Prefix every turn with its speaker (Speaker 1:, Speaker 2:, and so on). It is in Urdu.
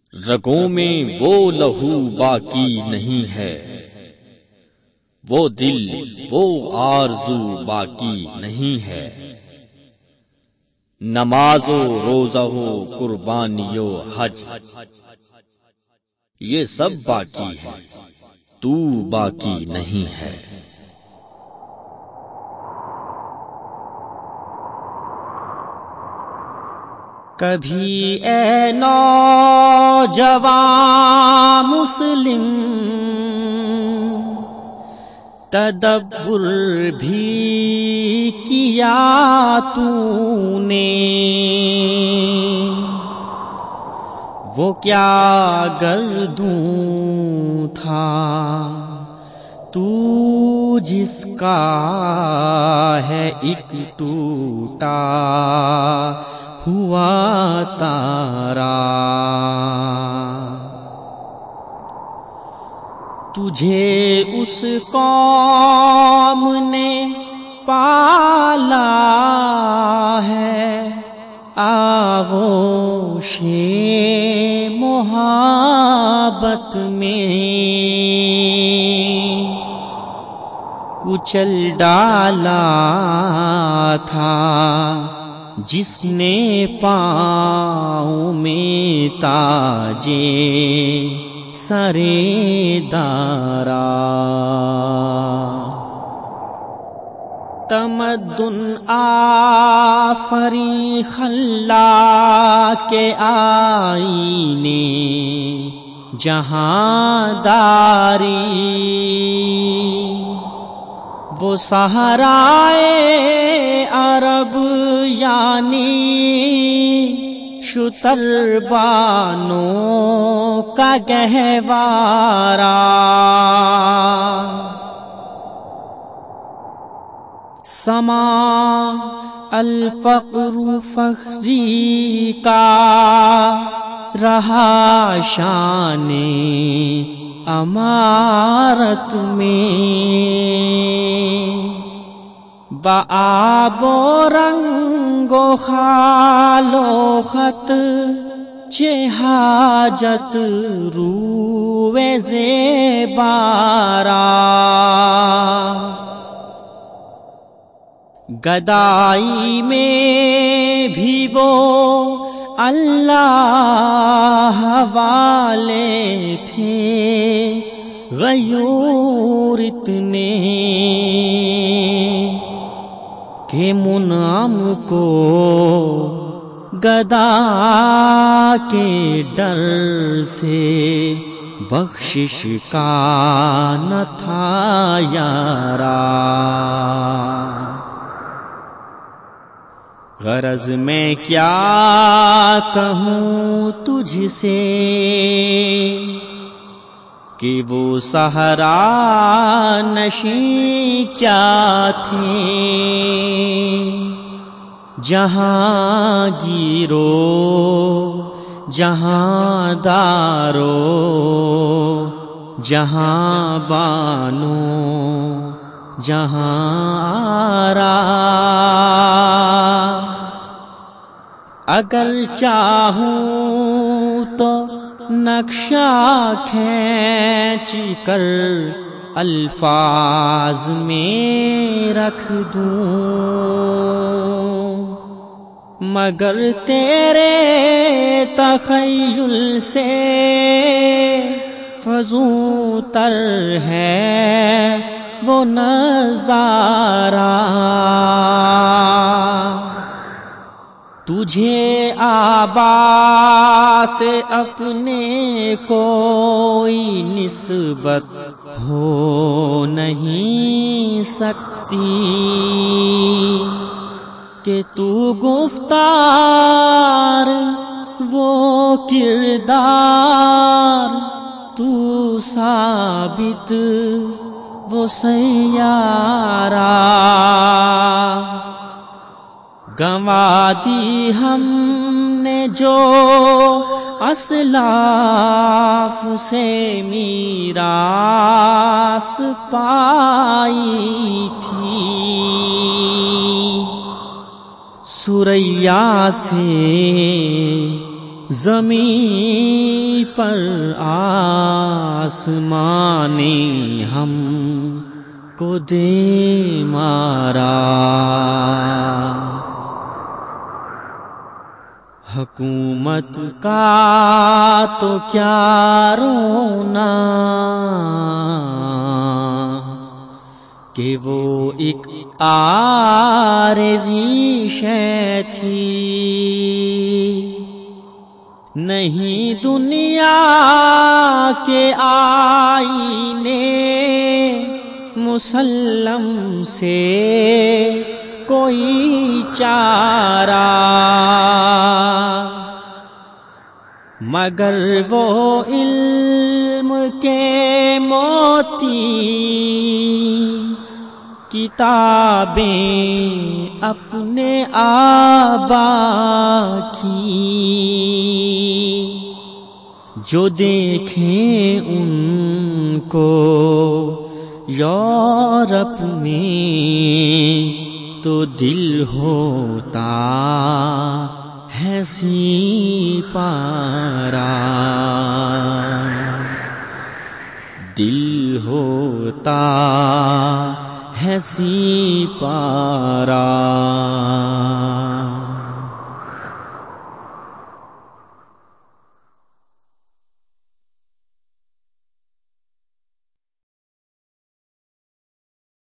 Speaker 1: رگوں میں وہ لہو باقی نہیں ہے، وہ دل وہ آرزو باقی نہیں ہے۔ نماز و روزہ و قربانی و حج یہ سب باقی ہے، تو باقی نہیں ہے۔
Speaker 2: کبھی اے نوجوان مسلم تدبر بھی کیا تو نے، وہ کیا گردوں تھا تو جس کا ہے ایک ٹوٹا ہوا تارا۔ تجھے اس قوم نے پالا ہے آغوش محبت میں، کچل ڈالا تھا جس نے پاؤں میں تاجے سرے دارا۔ تمدن آفری خلاق کے آئینے جہاں داری، وہ صحرائے عرب یعنی شتر بانوں کا گہوارہ، سما الفقر فخری کا رہا شان امارت میں، بآب و رنگ و خال و خط چہ حاجت روئے زیبارا۔ گدائی میں بھی وہ اللہ والے تھے غیور اتنے کہ منعم کو گدا کے ڈر سے بخشش کا نہ تھا یارا۔ غرض میں کیا کہوں تجھ سے کہ وہ صحرا نشیں کیا تھے، جہاں گیرو جہاں دارو جہاں بانو جہاں آرا۔ اگر چاہوں تو نقشہ کھینچ کر الفاظ میں رکھ دوں، مگر تیرے تخیل سے فزوں تر ہے وہ نظارہ۔ تجھے آبا سے اپنے کوئی نسبت ہو نہیں سکتی کہ تو گفتار وہ کردار تو ثابت وہ سیارہ۔ گنوا دی ہم نے جو اسلاف سے میراث پائی تھی، ثریا سے زمین پر آسمان نے ہم کو دے مارا، حکومت کا تو کیا رونا کہ وہ ایک عارضی شے تھی، نہیں دنیا کے آئینے مسلم سے کوئی چارہ، مگر وہ علم کے موتی کتابیں اپنے آبا کی، جو دیکھیں ان کو یورپ میں تو دل ہوتا ہے سی پارا، دل ہوتا ہے سی پارا۔